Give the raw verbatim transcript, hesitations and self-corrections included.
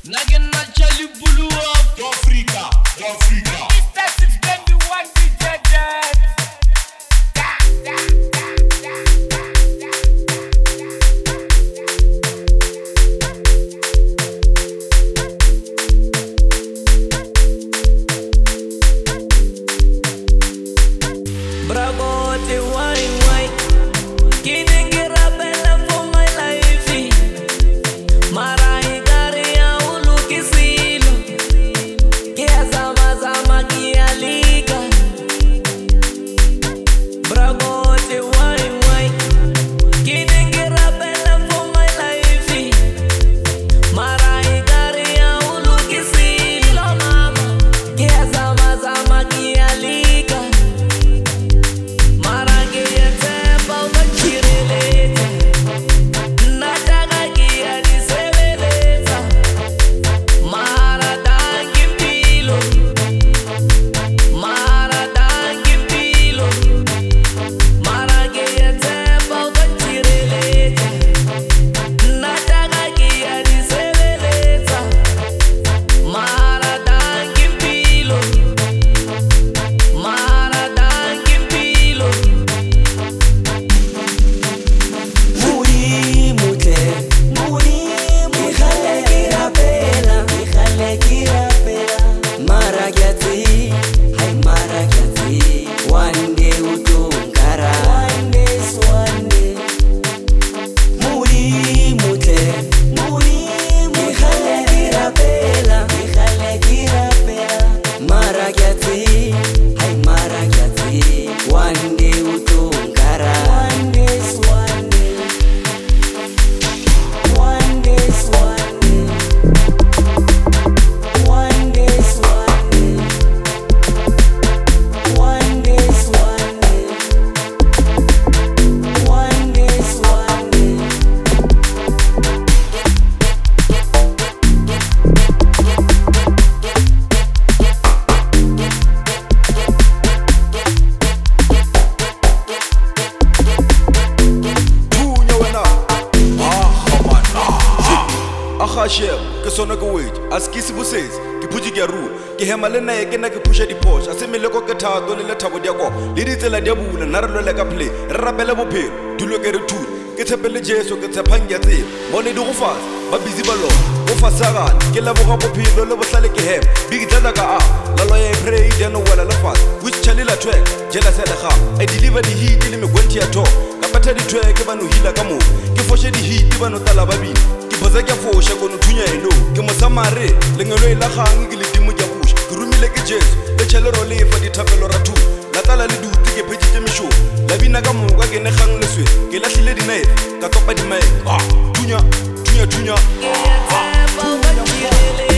Hashem, ke sona ke wait, as ke se bosetse, ke phutse ke a rua, ke hema le nae ke na ke pusha di-Porsche, a se meleko ke thato le lethabo di a kwa, le ditsela di a bula, nna re lwele ka play, re rapele bophelo, dulo ke re thule, ke tshepele Jesu, ke tshepang ke a tsela, mone di go fasa, ba busy ba lona, go fasagana, ke leboga bophelo le bohlale ke hema, big data ka a, la loya e pray, di a no wela le fasa, which chali la track, jealous ya le gama, I deliver di hit le megwenti ya talk, ka pata di track ba no hila ka mo, ke foshe di hit ba no tala ba bina, boza ke fosha kono thunya eno ke mosamare lengelo ila gang ke le dimo ke busha ke rumile ke Jesu le tshele ro le fa dithapelo ra thu la tala le duti ke phejitse misho la bina ka moka ke ne gang leswe ke lahlile dinae ka topa di mic ah thunya thunya thunya